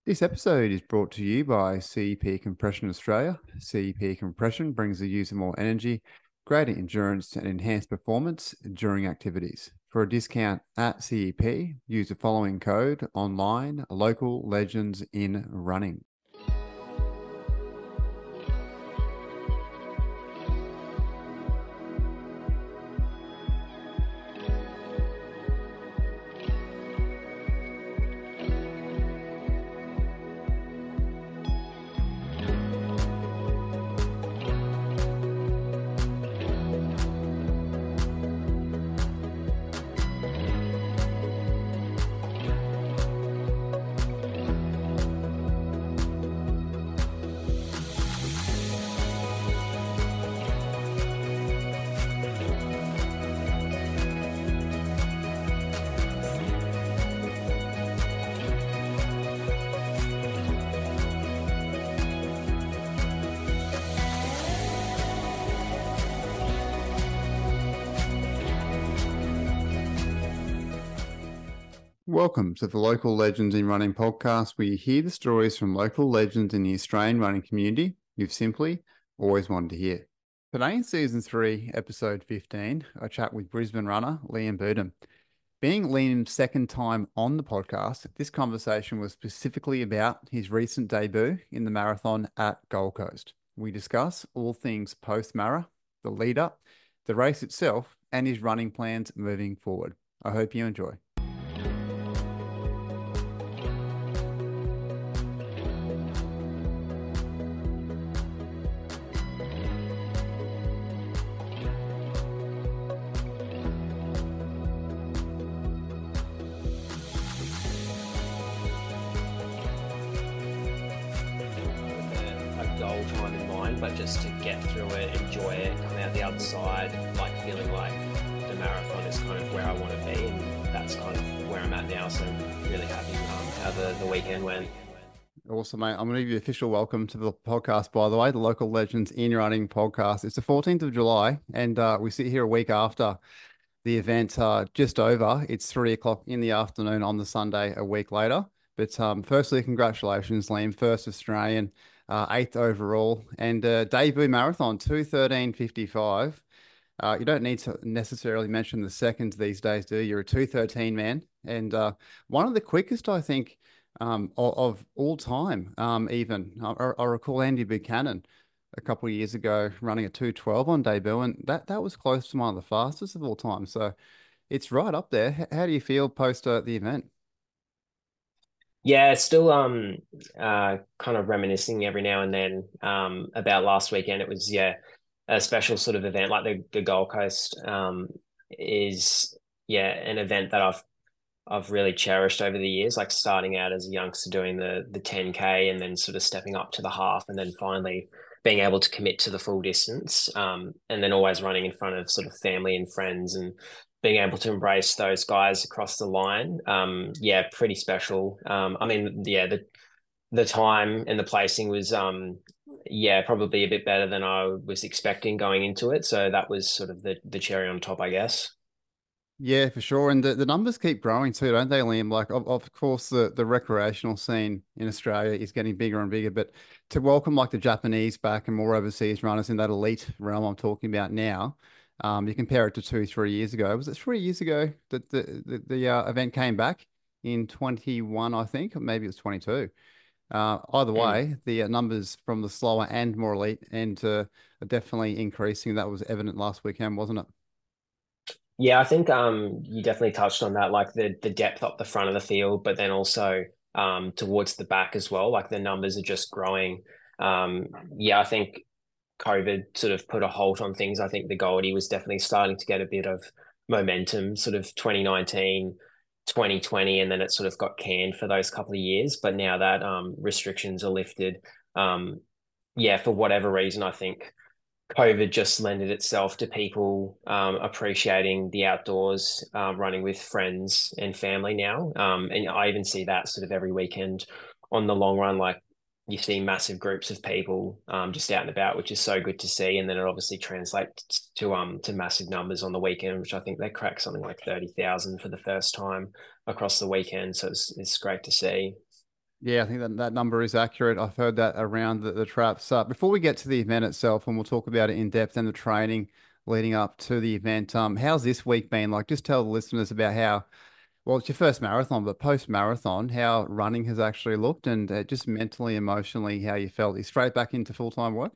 This episode is brought to you by CEP Compression Australia. CEP Compression brings the user more energy, greater endurance, and enhanced performance during activities. For a discount at CEP, use the following code online: local legends in running. Welcome to the Local Legends in Running podcast, where you hear the stories from local legends in the Australian running community you've simply always wanted to hear. Today in Season 3, Episode 15, I chat with Brisbane runner Liam Boodham. Being Liam's second time on the podcast, this conversation was specifically about his recent debut in the marathon at Gold Coast. We discuss all things post-mara, the lead-up, the race itself, and his running plans moving forward. I hope you enjoy. A goal time in mind, but just to get through it, enjoy it, come out the other side, like feeling like the marathon is kind of where I want to be, and that's kind of where I'm at now. So I'm really happy how the weekend went. Awesome, mate. I'm going to give you official welcome to the podcast, by the way, the Local Legends in Running podcast. It's the 14th of July, and we sit here a week after the event, just over. It's 3 o'clock in the afternoon on the Sunday a week later. But firstly, congratulations, Liam. First Australian, eighth overall, and debut marathon, 2:13:55. You don't need to necessarily mention the seconds these days, do you? You're a 2:13 man, and one of the quickest, I think, of all time. Even I recall Andy Buchanan a couple of years ago running a 2:12 on debut, and that was close to one of the fastest of all time. So it's right up there. How do you feel post the event? Yeah, still kind of reminiscing every now and then about last weekend. It was a special sort of event, like the Gold Coast is an event that I've really cherished over the years, like starting out as a youngster doing the 10K and then sort of stepping up to the half and then finally being able to commit to the full distance, and then always running in front of sort of family and friends and being able to embrace those guys across the line. Pretty special. I mean, the time and the placing was probably a bit better than I was expecting going into it. So that was sort of the cherry on top, I guess. Yeah, for sure. And the numbers keep growing too, don't they, Liam? Like, of course, the recreational scene in Australia is getting bigger and bigger, but to welcome like the Japanese back and more overseas runners in that elite realm I'm talking about now, you compare it to 2, 3 years ago. Was it 3 years ago that the event came back in 21, I think, or maybe it was 22. Either Mm. way, the numbers from the slower and more elite and are definitely increasing. That was evident last weekend, wasn't it? Yeah, I think you definitely touched on that, like the depth up the front of the field, but then also towards the back as well. Like the numbers are just growing. Um, I think COVID sort of put a halt on things. I think the Goldie was definitely starting to get a bit of momentum, sort of 2019, 2020, and then it sort of got canned for those couple of years. But now that restrictions are lifted, um, for whatever reason, I think COVID just lended itself to people appreciating the outdoors, running with friends and family now. And I even see that sort of every weekend on the long run. Like you see massive groups of people just out and about, which is so good to see. And then it obviously translates to massive numbers on the weekend, which I think they cracked something like 30,000 for the first time across the weekend. So it's great to see. Yeah, I think that that number is accurate. I've heard that around the traps. Before we get to the event itself, and we'll talk about it in depth and the training leading up to the event, how's this week been? Like, just tell the listeners about how, well, it's your first marathon, but post marathon, how running has actually looked and just mentally, emotionally, how you felt. You straight back into full-time work?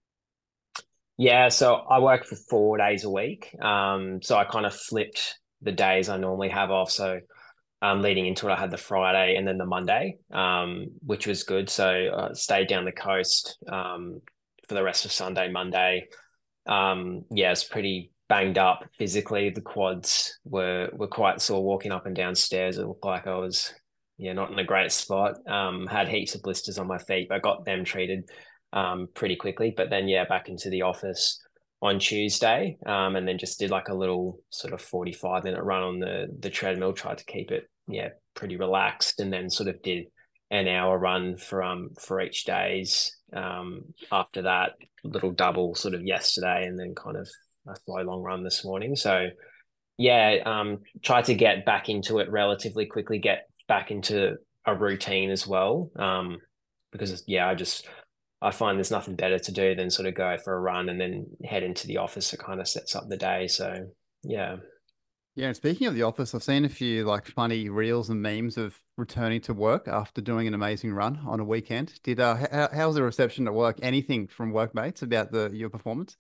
Yeah, so I work for 4 days a week. So I kind of flipped the days I normally have off. So leading into it, I had the Friday and then the Monday, which was good. So I stayed down the coast for the rest of Sunday, Monday. Yeah, it's pretty banged up physically. The quads were quite sore walking up and down stairs. It looked like I was, yeah, not in a great spot. Had heaps of blisters on my feet, but got them treated pretty quickly. But then, yeah, back into the office on Tuesday, and then just did like a little sort of 45-minute run on the treadmill. Tried to keep it, yeah, pretty relaxed, and then sort of did an hour run for each days. After that, little double sort of yesterday, and then kind of a slow long run this morning. So yeah, try to get back into it relatively quickly, get back into a routine as well. Because yeah, I find there's nothing better to do than sort of go for a run and then head into the office. It kind of sets up the day. So yeah. Yeah, and speaking of the office, I've seen a few like funny reels and memes of returning to work after doing an amazing run on a weekend. Did how's the reception at work? Anything from workmates about the your performance?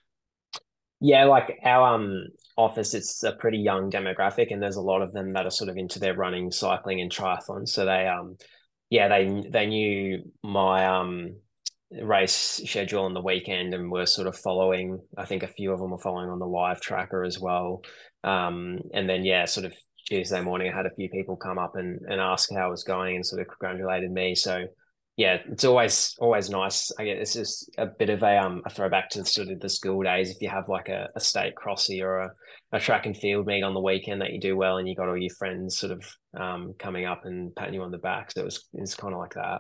Yeah, like our office, it's a pretty young demographic, and there's a lot of them that are sort of into their running, cycling, and triathlon. So they yeah, they knew my race schedule on the weekend and were sort of following. I think a few of them were following on the live tracker as well. And then yeah, sort of Tuesday morning, I had a few people come up and ask how it was going and sort of congratulated me. So yeah, it's always nice. I guess it's just a bit of a throwback to sort of the school days. If you have like a state crossy or a track and field meet on the weekend that you do well, and you got all your friends sort of coming up and patting you on the back. So it's kind of like that.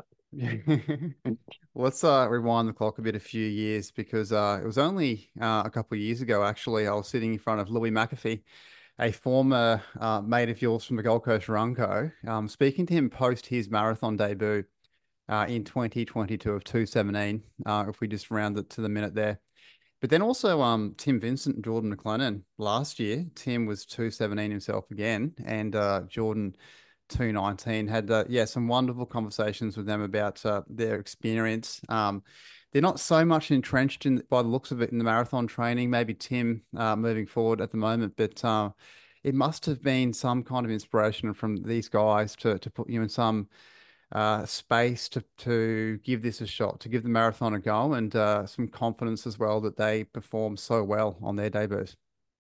Let's rewind the clock a bit, a few years, because it was only a couple of years ago, actually. I was sitting in front of Louis McAfee, a former mate of yours from the Gold Coast Runco, speaking to him post his marathon debut in 2022 of 2:17, if we just round it to the minute there. But then also Tim Vincent and Jordan McLennan last year. Tim was 2:17 himself again, and Jordan 2:19. Had yeah, some wonderful conversations with them about their experience. They're not so much entrenched in by the looks of it in the marathon training. Maybe Tim moving forward at the moment, but it must have been some kind of inspiration from these guys to put you in some space to give this a shot, to give the marathon a go, and some confidence as well that they perform so well on their debuts.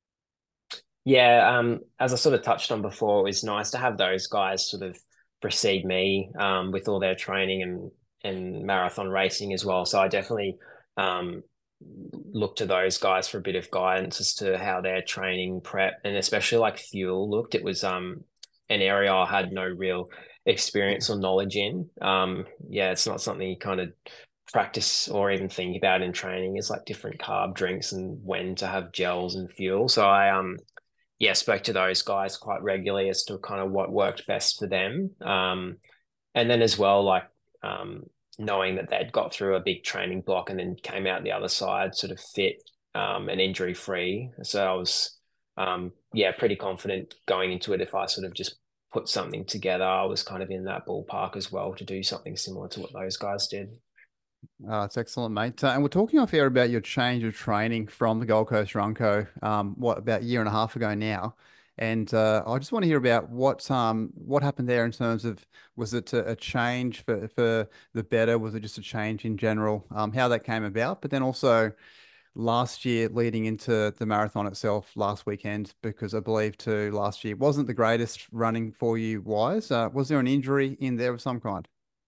Yeah, as I sort of touched on before, it was nice to have those guys sort of precede me with all their training and marathon racing as well. So I definitely um, look to those guys for a bit of guidance as to how their training prep and especially like fuel looked. It was an area I had no real experience or knowledge in. Yeah, it's not something you kind of practice or even think about in training. It's like different carb drinks and when to have gels and fuel. So I yeah, spoke to those guys quite regularly as to kind of what worked best for them. And then as well, like knowing that they'd got through a big training block and then came out the other side sort of fit and injury free. So I was, yeah, pretty confident going into it. If I sort of just put something together, I was kind of in that ballpark as well to do something similar to what those guys did. It's excellent, mate. And we're talking off air about your change of training from the Gold Coast Runco, what, about a year and a half ago now. And I just want to hear about what happened there in terms of, was it a change for the better? Was it just a change in general? How that came about, but then also last year leading into the marathon itself last weekend, because I believe too last year wasn't the greatest running for you wise. Was there an injury in there of some kind?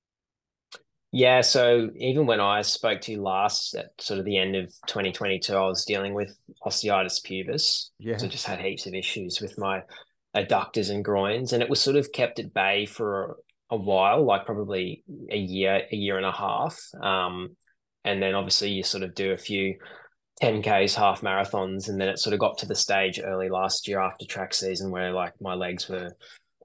Yeah, so even when I spoke to you last at sort of the end of 2022, I was dealing with osteitis pubis. So Yeah. I just had heaps of issues with my adductors and groins, and it was sort of kept at bay for a while, like probably a year and a half. And then obviously you sort of do a few 10Ks, half marathons, and then it sort of got to the stage early last year after track season where like my legs were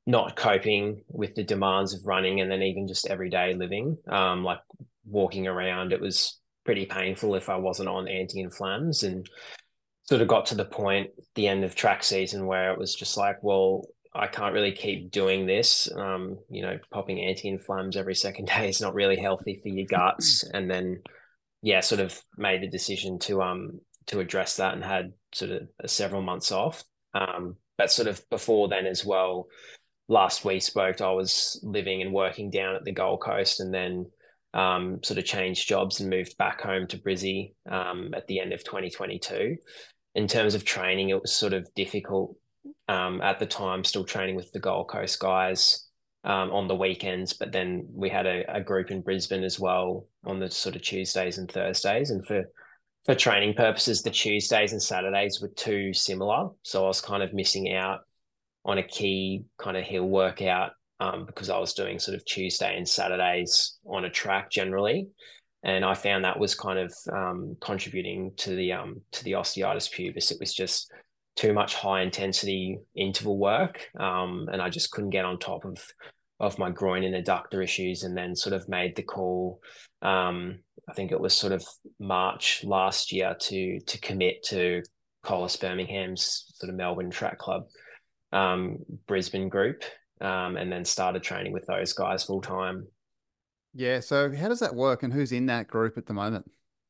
not coping with the demands of running and then even just everyday living. Like walking around, it was pretty painful if I wasn't on anti-inflams, and sort of got to the point at the end of track season where it was just like, well, I can't really keep doing this. Popping anti-inflams every second day is not really healthy for your guts. And then yeah, sort of made the decision to address that and had sort of several months off. But sort of before then as well, last we spoke, I was living and working down at the Gold Coast, and then sort of changed jobs and moved back home to Brizzy at the end of 2022. In terms of training, it was sort of difficult at the time, still training with the Gold Coast guys on the weekends, but then we had a group in Brisbane as well on the sort of Tuesdays and Thursdays. And for training purposes, the Tuesdays and Saturdays were too similar. So I was kind of missing out on a key kind of hill workout because I was doing sort of Tuesday and Saturdays on a track generally. And I found that was kind of contributing to the osteitis pubis. It was just too much high intensity interval work, and I just couldn't get on top of my groin and adductor issues. And then sort of made the call. I think it was sort of March last year to commit to Collis Birmingham's sort of Melbourne Track Club Brisbane group, and then started training with those guys full time. Yeah. So how does that work, and who's in that group at the moment?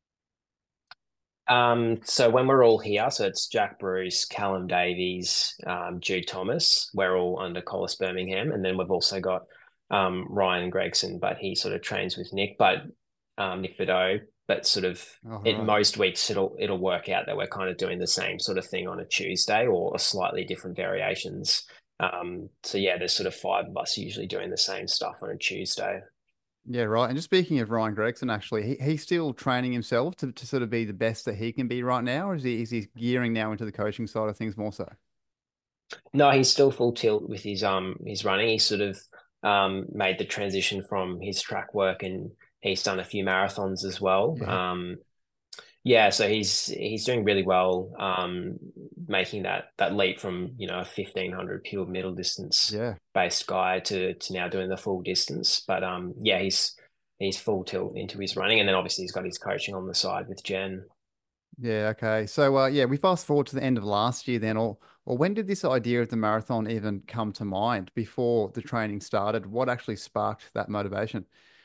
So when we're all here, so it's Jack Bruce, Callum Davies, Jude Thomas, we're all under Collis Birmingham. And then we've also got Ryan Gregson, but he sort of trains with Nick, but Nick Bideau, but sort of Oh, in right. most weeks it'll work out that we're kind of doing the same sort of thing on a Tuesday or slightly different variations. So yeah, there's sort of five of us usually doing the same stuff on a Tuesday. Yeah, right. And just speaking of Ryan Gregson, actually, he's still training himself to sort of be the best that he can be right now, or is he gearing now into the coaching side of things more so? No, he's still full tilt with his running. He sort of made the transition from his track work, and he's done a few marathons as well. Yeah. Yeah, so he's doing really well, making that leap from a 1,500 pure middle distance Yeah. based guy to now doing the full distance. But yeah, he's full tilt into his running, and then obviously he's got his coaching on the side with Jen. Yeah, okay. So yeah, we fast forward to the end of last year then, or when did this idea of the marathon even come to mind before the training started? What actually sparked that motivation?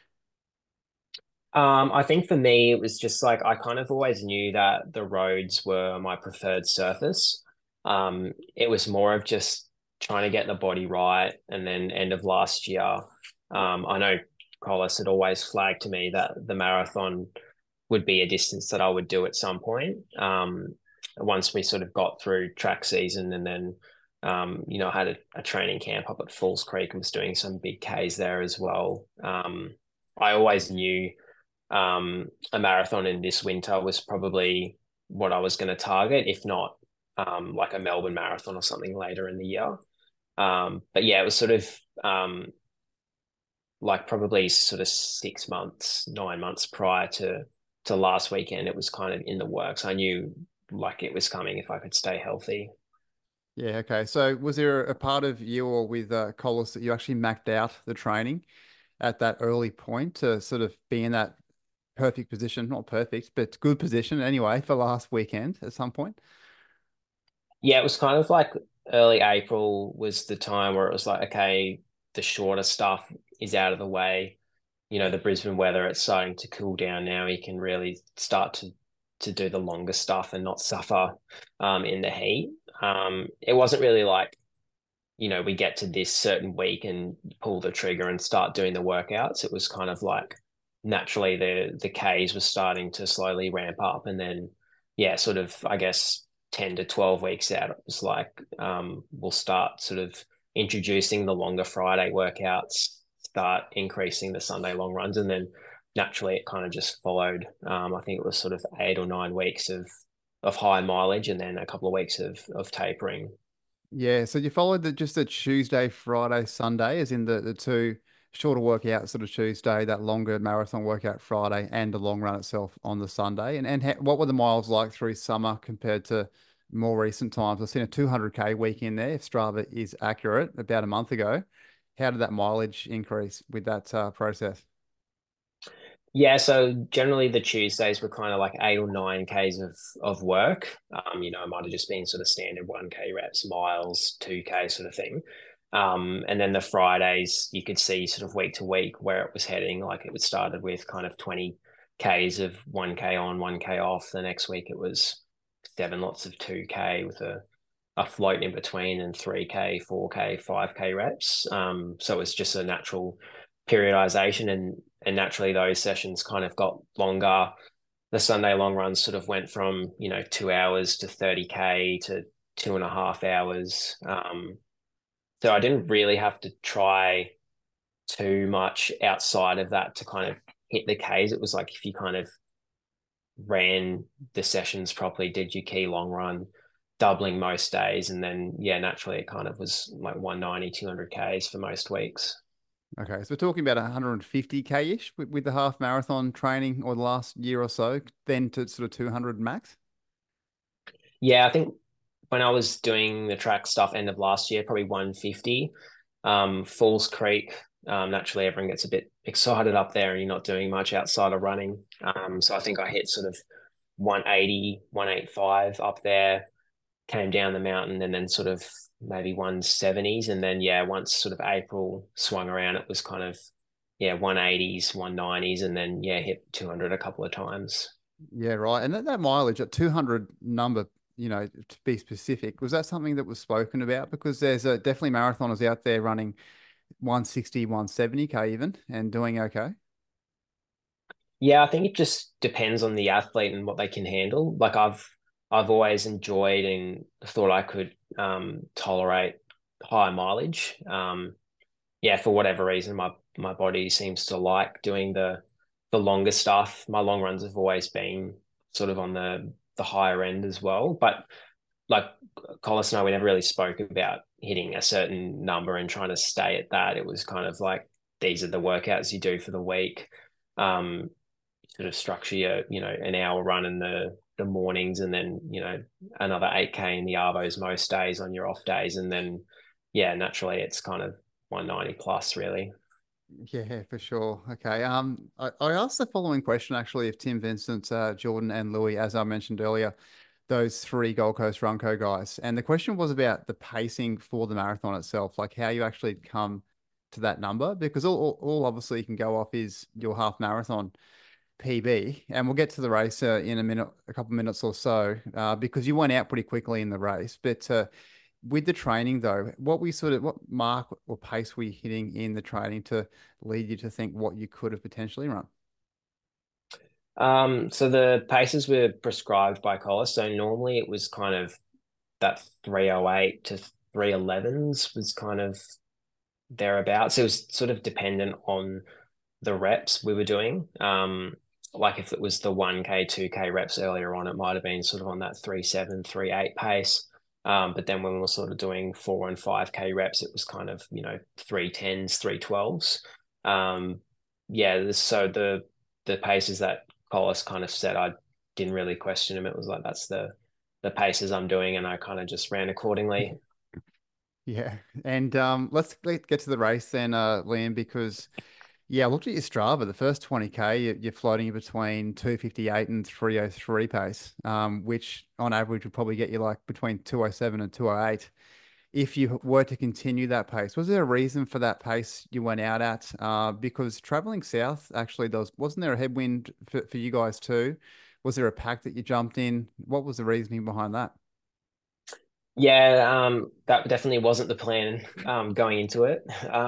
I think for me, it was just like I kind of always knew that the roads were my preferred surface. It was more of just trying to get the body right. And then end of last year, I know Collis had always flagged to me that the marathon would be a distance that I would do at some point. Once we sort of got through track season, and then I had a training camp up at Falls Creek and was doing some big Ks there as well. I always knew a marathon in this winter was probably what I was going to target, if not like a Melbourne marathon or something later in the year. But yeah, it was sort of like probably sort of 6 months, 9 months prior to last weekend. It was kind of in the works. I knew like it was coming if I could stay healthy. Yeah, okay. So was there a part of you or with Collis that you actually mapped out the training at that early point to sort of be in that perfect position, not perfect, but good position anyway for last weekend at some point? Yeah, it was kind of like early April was the time where it was like, okay, the shorter stuff is out of the way. The Brisbane weather, it's starting to cool down now. You can really start to do the longer stuff and not suffer in the heat. It wasn't really like, we get to this certain week and pull the trigger and start doing the workouts. It was kind of like naturally the Ks was starting to slowly ramp up, and then yeah, sort of I guess 10 to 12 weeks out, it was like we'll start sort of introducing the longer Friday workouts, start increasing the Sunday long runs, and then naturally it kind of just followed. I think it was sort of 8 or 9 weeks of high mileage, and then a couple of weeks of tapering. Yeah, so you followed just the Tuesday, Friday, Sunday, as in the two shorter workouts sort of Tuesday, that longer marathon workout Friday, and the long run itself on the Sunday. And what were the miles like through summer compared to more recent times. I've seen a 200K week in there, if Strava is accurate, about a month ago. How did that mileage increase with that process? Yeah, so generally the Tuesdays were kind of like 8 or 9 Ks of work. It might have just been sort of standard 1K reps, miles, 2K sort of thing. And then the Fridays you could see sort of week to week where it was heading. Like it started with kind of 20 Ks of 1K on, 1K off. The next week it was 7 lots of 2K with a float in between and 3K, 4K, 5K reps. So it was just a natural periodization and naturally those sessions kind of got longer. The Sunday long runs sort of went from 2 hours to 30K to 2.5 hours. So I didn't really have to try too much outside of that to kind of hit the Ks. It was like if you kind of ran the sessions properly, did your key long run, doubling most days, and then naturally it kind of was like 190, 200 Ks for most weeks. Okay, so we're talking about 150K-ish with the half marathon training or the last year or so, then to sort of 200 max. Yeah, I think when I was doing the track stuff end of last year, probably 150. Falls Creek, naturally everyone gets a bit excited up there and you're not doing much outside of running. So I think I hit sort of 180, 185 up there, came down the mountain and then sort of maybe 170s. And then, once sort of April swung around, it was kind of, 180s, 190s, and then, hit 200 a couple of times. Yeah, right. And that mileage at 200 number, to be specific, was that something that was spoken about? Because there's definitely marathoners out there running 160, 170K even and doing okay. Yeah, I think it just depends on the athlete and what they can handle. Like I've always enjoyed and thought I could tolerate high mileage. For whatever reason, my body seems to like doing the longer stuff. My long runs have always been sort of on the higher end as well. But like Collis and I, we never really spoke about hitting a certain number and trying to stay at that. It was kind of like these are the workouts you do for the week. Um, Sort of structure your, an hour run in the mornings and then, another 8K in the Arvos most days on your off days. And then, naturally it's kind of 190 plus really. Yeah, for sure. Okay. I asked the following question actually of Tim Vincent, Jordan, and Louis, as I mentioned earlier, those three Gold Coast Runco guys. And the question was about the pacing for the marathon itself, like how you actually come to that number, because all obviously you can go off is your half marathon PB, and we'll get to the race in a minute, a couple of minutes or so, because you went out pretty quickly in the race. But with the training though, what mark or pace were you hitting in the training to lead you to think what you could have potentially run? So the paces were prescribed by Collis. So normally it was kind of that 308 to 311s was kind of thereabouts. It was sort of dependent on the reps we were doing. Like if it was the 1K, 2K reps earlier on, it might have been sort of on that 3.7, 3.8 pace. But then when we were sort of doing 4 and 5K reps, it was kind of, 3.10s, 3.12s. So the paces that Collis kind of said, I didn't really question him. It was like that's the paces I'm doing, and I kind of just ran accordingly. Yeah, and let's get to the race then, Liam, because yeah, I looked at your Strava. The first 20K, you're floating between 258 and 303 pace, which on average would probably get you like between 207 and 208. If you were to continue that pace, was there a reason for that pace you went out at? Because traveling south actually does, wasn't there a headwind for you guys too? Was there a pack that you jumped in? What was the reasoning behind that? Yeah, that definitely wasn't the plan going into it.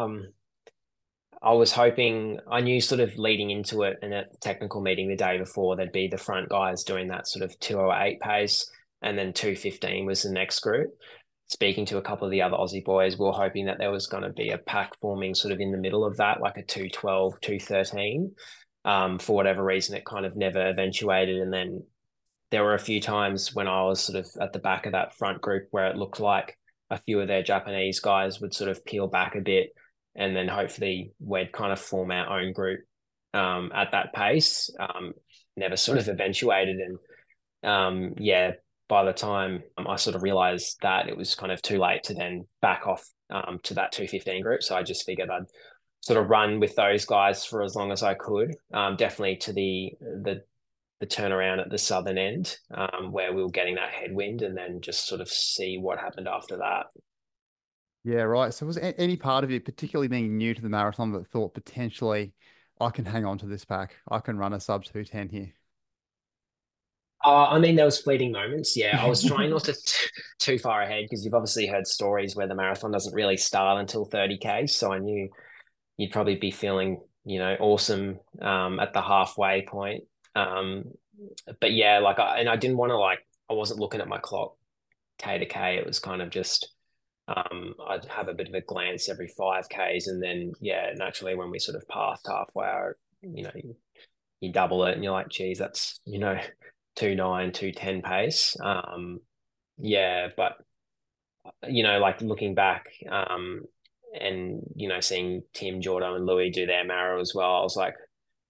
I was hoping, I knew sort of leading into it in a technical meeting the day before, there'd be the front guys doing that sort of 208 pace, and then 215 was the next group. Speaking to a couple of the other Aussie boys, we were hoping that there was going to be a pack forming sort of in the middle of that, like a 212, 213. For whatever reason, it kind of never eventuated. And then there were a few times when I was sort of at the back of that front group where it looked like a few of their Japanese guys would sort of peel back a bit, and then hopefully we'd kind of form our own group at that pace. Never sort of eventuated, and by the time I sort of realized that, it was kind of too late to then back off to that 215 group. So I just figured I'd sort of run with those guys for as long as I could. Definitely to the turnaround at the southern end, where we were getting that headwind, and then just sort of see what happened after that. Yeah, right. So was any part of you, particularly being new to the marathon, that thought potentially I can hang on to this pack? I can run a sub 210 here. I mean, there was fleeting moments. Yeah, I was trying not to too far ahead because you've obviously heard stories where the marathon doesn't really start until 30K. So I knew you'd probably be feeling, awesome at the halfway point. Um, but yeah, and I didn't want to I wasn't looking at my clock K to K. It was kind of just I'd have a bit of a glance every 5Ks, and then yeah, naturally when we sort of passed halfway, you double it, and you're like, geez, that's 2:9, 2:10 pace. Yeah, but like looking back, and seeing Tim, Jordan, and Louis do their marrow as well, I was like,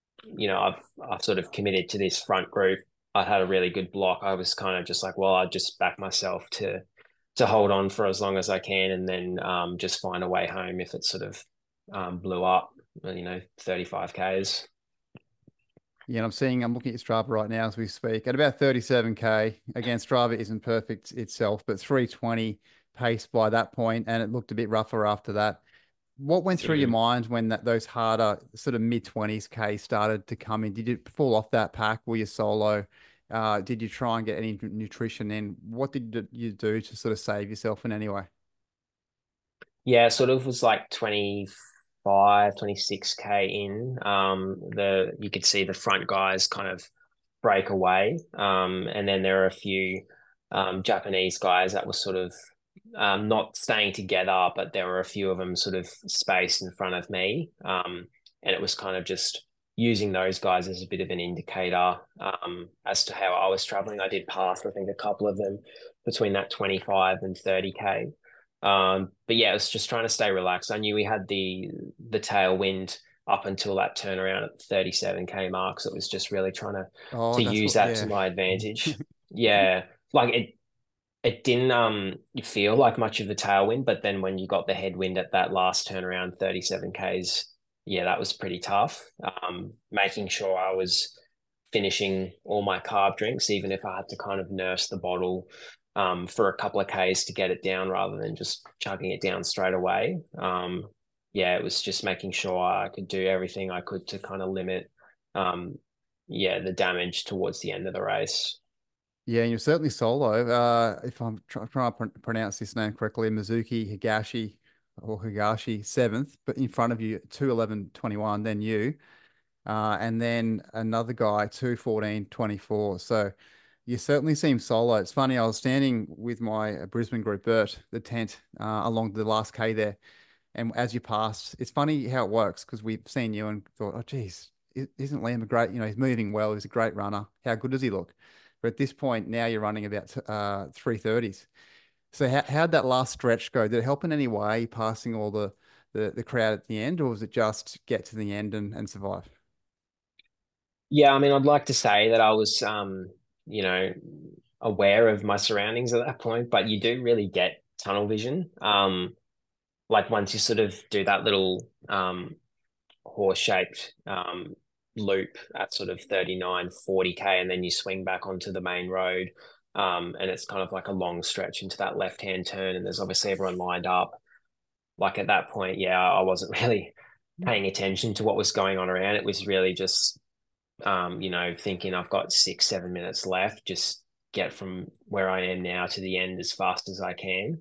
I've sort of committed to this front group. I had a really good block. I was kind of just like, well, I'll just back myself to hold on for as long as I can, and then just find a way home if it sort of blew up, 35Ks. Yeah, and I'm looking at Strava right now as we speak at about 37K. Again, Strava isn't perfect itself, but 320 pace by that point, and it looked a bit rougher after that. What went through your Mm. mind when those harder sort of mid 20s K started to come in? Did you fall off that pack? Were you solo? Did you try and get any nutrition in? What did you do to sort of save yourself in any way? Yeah, sort of was like 25, 26K in. The you could see the front guys kind of break away. And then there are a few Japanese guys that were sort of not staying together, but there were a few of them sort of spaced in front of me. And it was kind of just using those guys as a bit of an indicator as to how I was traveling. I did pass, I think, a couple of them between that 25 and 30K. But yeah, it was just trying to stay relaxed. I knew we had the tailwind up until that turnaround at the 37K mark. So it was just really trying Oh, to that's use what, that to yeah. my advantage. Yeah. Like it didn't feel like much of a tailwind, but then when you got the headwind at that last turnaround, 37Ks, yeah, that was pretty tough. Making sure I was finishing all my carb drinks, even if I had to kind of nurse the bottle for a couple of Ks to get it down rather than just chugging it down straight away. Yeah, it was just making sure I could do everything I could to kind of limit, um, yeah, the damage towards the end of the race. Yeah, and you're certainly solo. If I'm trying to pronounce this name correctly, Mizuki Higashi or Higashi seventh, but in front of you, 2:11:21, then you. And then another guy, 2:14:24. So you certainly seem solo. It's funny, I was standing with my Brisbane group, Bert, the tent, along the last K there. And as you passed, it's funny how it works because we've seen you and thought, oh, geez, isn't Liam a great, he's moving well. He's a great runner. How good does he look? But at this point, now you're running about 3:30s. So how'd that last stretch go? Did it help in any way, passing all the crowd at the end, or was it just get to the end and survive? Yeah, I mean, I'd like to say that I was, you know, aware of my surroundings at that point, but you do really get tunnel vision. Like once you sort of do that little horse-shaped loop at sort of 39, 40K, and then you swing back onto the main road. And it's kind of like a long stretch into that left-hand turn, and there's obviously everyone lined up. Like at that point, yeah, I wasn't really paying attention to what was going on around. It was really just thinking I've got 6, 7 minutes left, just get from where I am now to the end as fast as I can.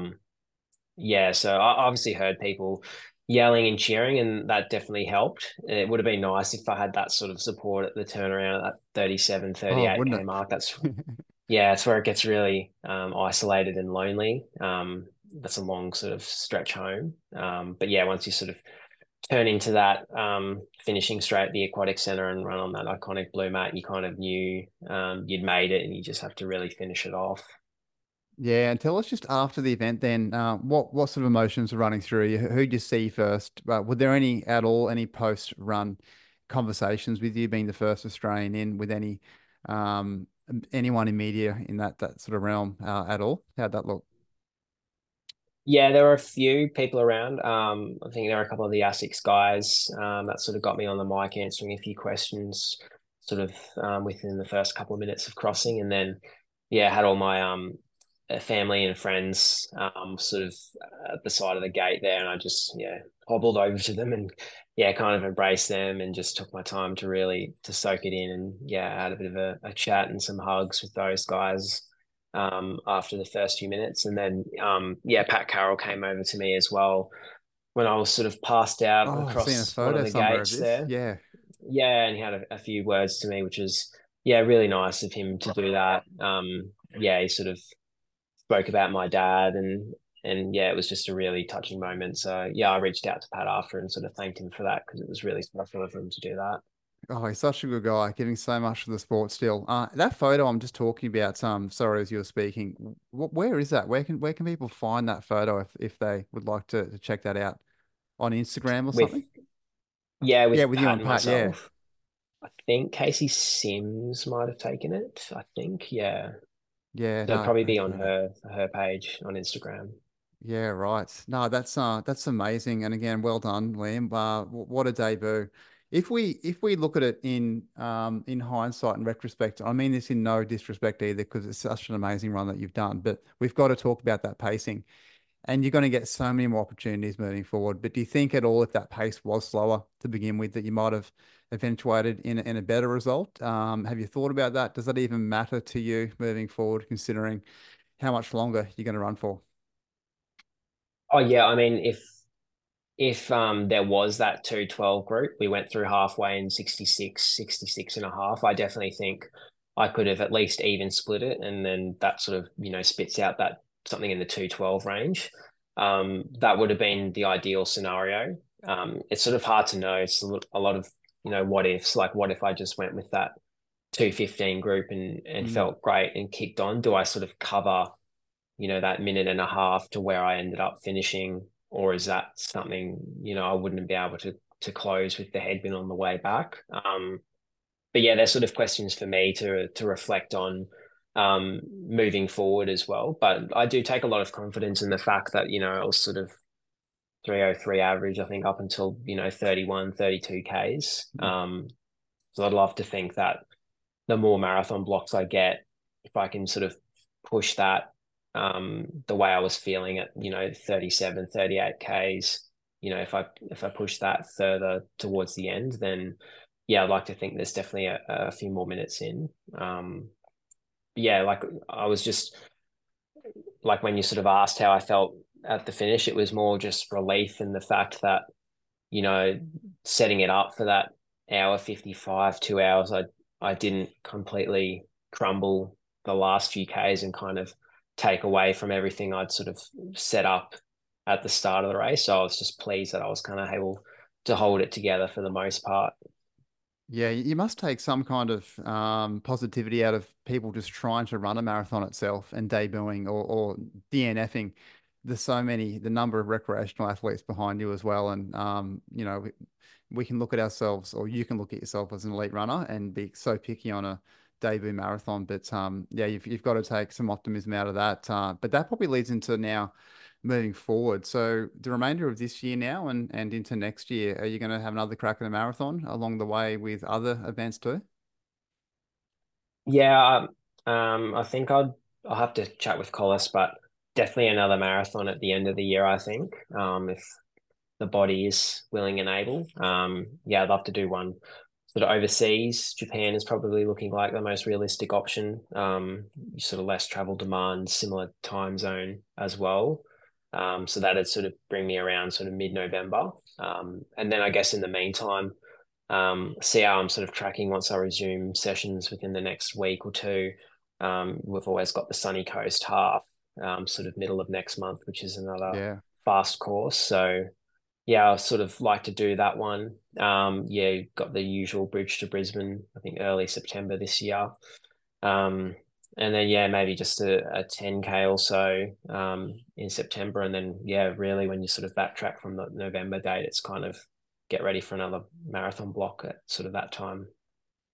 Yeah, so I obviously heard people yelling and cheering, and that definitely helped. It would have been nice if I had that sort of support at the turnaround at that 37, Oh, 38K wouldn't mark. That's, it? yeah, it's where it gets really isolated and lonely. That's a long sort of stretch home. But yeah, once you sort of turn into that finishing straight at the aquatic center and run on that iconic blue mat, you kind of knew you'd made it, and you just have to really finish it off. Yeah, and tell us just after the event then, what sort of emotions are running through you? Who'd you see first? Were there any at all, any post-run conversations with you being the first Australian in with any anyone in media in that sort of realm at all? How'd that look? Yeah, there were a few people around. I think there were a couple of the ASICS guys that sort of got me on the mic answering a few questions, sort of within the first couple of minutes of crossing, and then yeah, had all my family and friends sort of at the side of the gate there, and I just yeah hobbled over to them and yeah kind of embraced them and just took my time to really to soak it in and yeah had a bit of a chat and some hugs with those guys after the first few minutes. And then, yeah, Pat Carroll came over to me as well when I was sort of passed out Oh, I've seen a across one of photo the somewhere of gates this. there. Yeah. Yeah, and he had a few words to me, which was, yeah, really nice of him to do that. Yeah, he sort of spoke about my dad and yeah, it was just a really touching moment. So yeah, I reached out to Pat after and sort of thanked him for that because it was really special of him to do that. Oh, he's such a good guy, giving so much to the sport still. That photo I'm just talking about, sorry, as you were speaking, where is that? Where can people find that photo if they would like to check that out on Instagram or With something? yeah, Yeah, with with you Pat and and Pat. Yeah, myself. I think Casey Sims might have taken it. I think, yeah. yeah. So it'd No, probably be great on photo. her page on Instagram. Yeah, right. No, that's amazing. And again, well done, Liam. What a debut. If we look at it in hindsight and retrospect, I mean this in no disrespect either, because it's such an amazing run that you've done. But we've got to talk about that pacing, and you're going to get so many more opportunities moving forward. But do you think at all, if that pace was slower to begin with, that you might have eventuated in a better result? Have you thought about that? Does that even matter to you moving forward, considering how much longer you're going to run for? Oh yeah, I mean if there was that 212 group, we went through halfway in 66 and a half. I definitely think I could have at least even split it and then that sort of, spits out that something in the 212 range. That would have been the ideal scenario. It's sort of hard to know. It's a lot of, what ifs, like what if I just went with that 215 group and Mm. felt great and kicked on? Do I sort of cover that minute and a half to where I ended up finishing, or is that something I wouldn't be able to close with the headwind on the way back? But yeah, they're sort of questions for me to reflect on moving forward as well. But I do take a lot of confidence in the fact that I was sort of 303 average, I think, up until 31, 32 Ks. So I'd love to think that the more marathon blocks I get, if I can sort of push that the way I was feeling at 37, 38 Ks, if I push that further towards the end, then yeah, I'd like to think there's definitely a few more minutes in. Yeah, like I was just like when you sort of asked how I felt at the finish, it was more just relief in the fact that you know, setting it up for that hour 55, 2 hours, I didn't completely crumble the last few Ks and kind of take away from everything I'd sort of set up at the start of the race. So I was just pleased that I was kind of able to hold it together for the most part. Yeah, you must take some kind of positivity out of people just trying to run a marathon itself and debuting or DNFing. There's so many, the number of recreational athletes behind you as well. And, we can look at ourselves, or you can look at yourself as an elite runner and be so picky on a debut marathon. But yeah, you've got to take some optimism out of that. But that probably leads into now moving forward. So the remainder of this year now and into next year, are you going to have another crack at the marathon along the way with other events too? Yeah, I think I'll have to chat with Collis, but definitely another marathon at the end of the year, I think. If the body is willing and able. Yeah, I'd love to do one sort of overseas. Japan is probably looking like the most realistic option. Sort of less travel demand, similar time zone as well. So that'd sort of bring me around sort of mid-November. And then I guess in the meantime, see how I'm sort of tracking once I resume sessions within the next week or two. We've always got the Sunny Coast half, sort of middle of next month, which is another Yeah. fast course. So yeah, I sort of like to do that one. Yeah, you've got the usual Bridge to Brisbane, I think early September this year. Um, and then yeah, maybe just a 10K or so in September. And then yeah, really when you sort of backtrack from the November date, it's kind of get ready for another marathon block at sort of that time.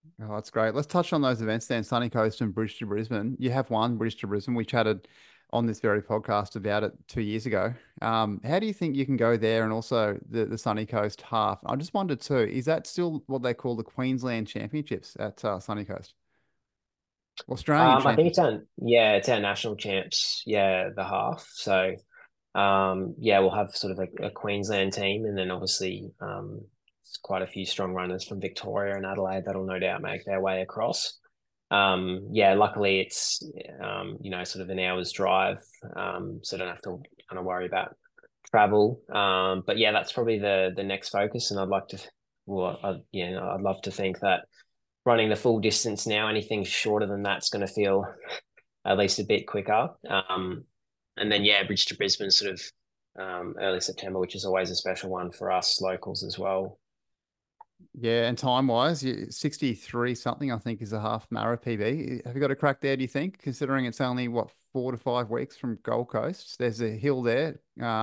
Oh, that's great. Let's touch on those events then, Sunny Coast and Bridge to Brisbane. You have won Bridge to Brisbane. We chatted on this very podcast about it 2 years ago. How do you think you can go there and also the Sunny Coast half? I just wondered too, is that still what they call the Queensland Championships at Sunny Coast? Australian I think Championships. it's our national champs, yeah, the half. So yeah, we'll have sort of a Queensland team, and then obviously quite a few strong runners from Victoria and Adelaide that'll no doubt make their way across. Yeah, luckily it's sort of an hour's drive, so don't have to kind of worry about travel. But yeah, that's probably the next focus, and I'd like to, well, I'd love to think that running the full distance now, anything shorter than that's going to feel at least a bit quicker. And then yeah, Bridge to Brisbane sort of early September, which is always a special one for us locals as well. Yeah, and time wise, 63 something, I think, is a half Mara PB. Have you got a crack there, do you think? Considering it's only, what, 4 to 5 weeks from Gold Coast, there's a hill there,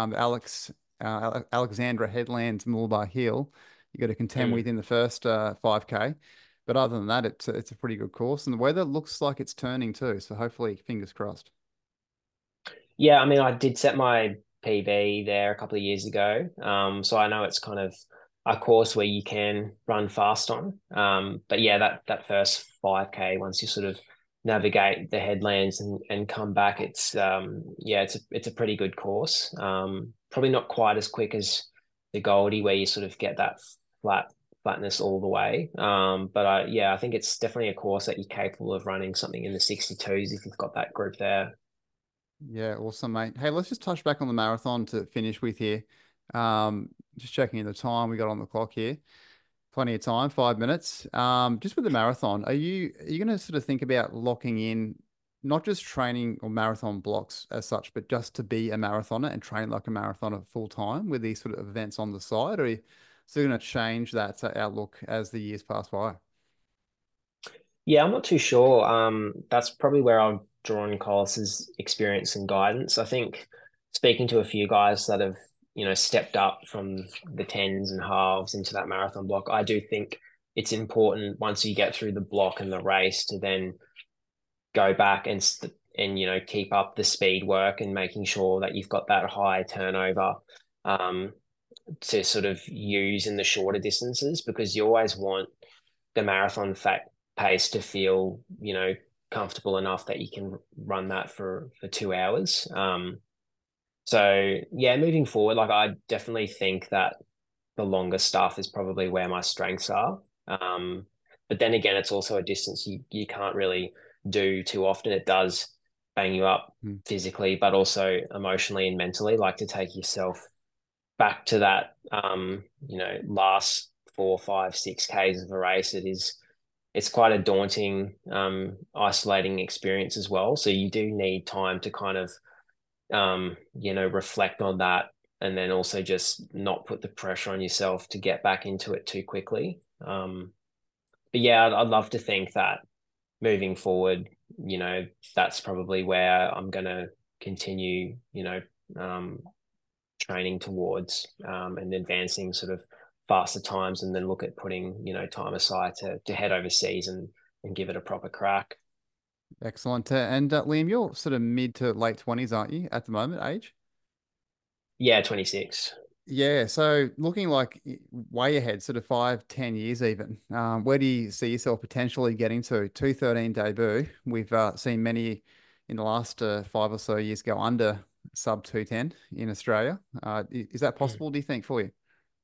Alexandra Headlands, Moolbar Hill. You got to contend Mm. with in the first 5K. But other than that, it's a pretty good course. And the weather looks like it's turning too. So hopefully, fingers crossed. Yeah, I mean, I did set my PB there a couple of years ago, so I know it's kind of a course where you can run fast on. But yeah, that first 5K, once you sort of navigate the headlands and come back, it's yeah, it's a pretty good course. Probably not quite as quick as the Goldie, where you sort of get that flatness all the way. But yeah, I think it's definitely a course that you're capable of running something in the 62s if you've got that group there. Yeah, awesome, mate. Hey, let's just touch back on the marathon to finish with here. Just checking in the time we got on the clock here. Plenty of time, 5 minutes. Just with the marathon, are you going to sort of think about locking in not just training or marathon blocks as such, but just to be a marathoner and train like a marathoner full time with these sort of events on the side? Or are you still going to change that outlook as the years pass by? Yeah, I'm not too sure. That's probably where I'll draw on Collis's experience and guidance. I think speaking to a few guys that have, stepped up from the tens and halves into that marathon block, I do think it's important once you get through the block and the race to then go back and keep up the speed work and making sure that you've got that high turnover um, to sort of use in the shorter distances because you always want the marathon pace to feel, comfortable enough that you can run that for 2 hours. So yeah, moving forward, like I definitely think that the longer stuff is probably where my strengths are. But then again, it's also a distance you can't really do too often. It does bang you up Hmm. physically, but also emotionally and mentally. Like to take yourself back to that, last 4, 5, 6 Ks of a race. It's quite a daunting, isolating experience as well. So you do need time to kind of, reflect on that and then also just not put the pressure on yourself to get back into it too quickly. But yeah, I'd love to think that moving forward, that's probably where I'm going to continue, um, training towards and advancing sort of faster times and then look at putting, time aside to head overseas and give it a proper crack. Excellent. And Liam, you're sort of mid to late 20s, aren't you, at the moment, age? Yeah, 26. Yeah, so looking like way ahead, sort of 5, 10 years even. Where do you see yourself potentially getting to? 213 debut. We've seen many in the last 5 or so years go under sub 210 in Australia. Is that possible, do you think, for you?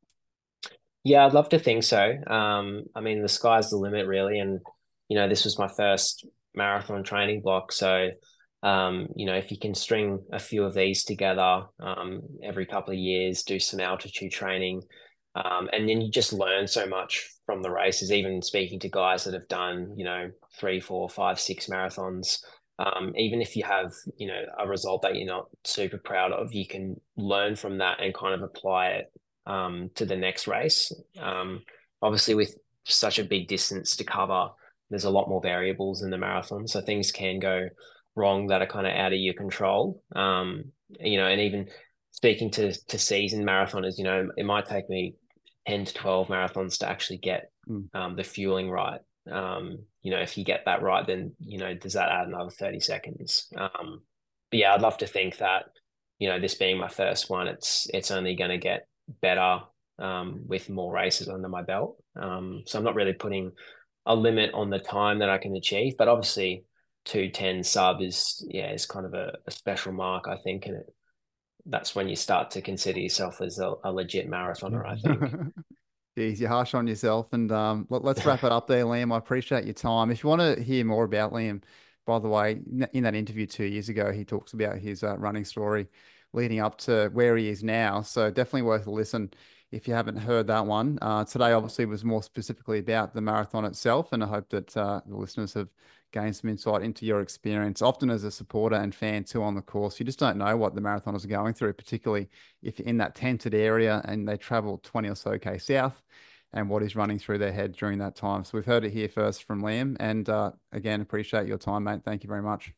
Yeah, I'd love to think so. I mean, the sky's the limit, really. And, this was my first marathon training block. So, if you can string a few of these together every couple of years, do some altitude training, and then you just learn so much from the races, even speaking to guys that have done, 3, 4, 5, 6 marathons. Even if you have, a result that you're not super proud of, you can learn from that and kind of apply it to the next race. Obviously, with such a big distance to cover, there's a lot more variables in the marathon, so things can go wrong that are kind of out of your control. And even speaking to seasoned marathoners, it might take me 10 to 12 marathons to actually get Mm. the fueling right. if you get that right, then, does that add another 30 seconds? But yeah, I'd love to think that, this being my first one, it's only going to get better with more races under my belt. So I'm not really putting a limit on the time that I can achieve, but obviously 2:10 sub is kind of a special mark, I think, and that's when you start to consider yourself as a legit marathoner, I think. Geez, you're harsh on yourself. And let's wrap it up there, Liam. I appreciate your time. If you want to hear more about Liam, by the way, in that interview 2 years ago, he talks about his running story leading up to where he is now. So definitely worth a listen if you haven't heard that one. Today, obviously, was more specifically about the marathon itself. And I hope that the listeners have gained some insight into your experience. Often as a supporter and fan too on the course, you just don't know what the marathoners are going through, particularly if you're in that tented area and they travel 20 or so K south and what is running through their head during that time. So we've heard it here first from Liam. And again, appreciate your time, mate. Thank you very much.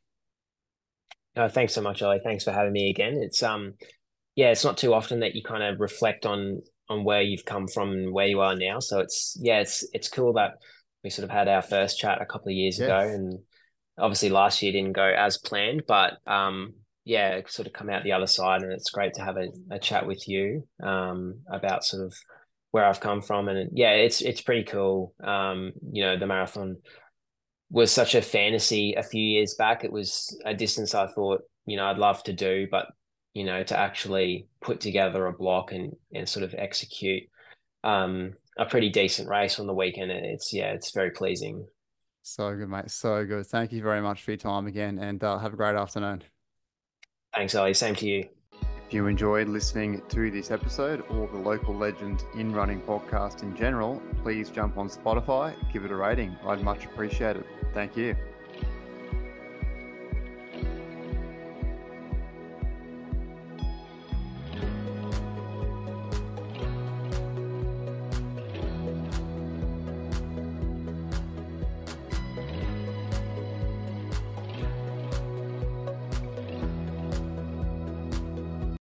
Thanks so much, Ollie. Thanks for having me again. It's not too often that you kind of reflect on where you've come from and where you are now. So it's cool that we sort of had our first chat a couple of years ago, Yes. and obviously last year didn't go as planned, but sort of come out the other side, and it's great to have a chat with you about sort of where I've come from, and yeah, it's pretty cool. The marathon was such a fantasy a few years back. It was a distance I thought, I'd love to do, but to actually put together a block and sort of execute a pretty decent race on the weekend, and it's very pleasing. So good, mate. So good. Thank you very much for your time again and have a great afternoon. Thanks, Ollie. Same to you. If you enjoyed listening to this episode or the Local Legends in Running podcast in general, please jump on Spotify, give it a rating. I'd much appreciate it. Thank you.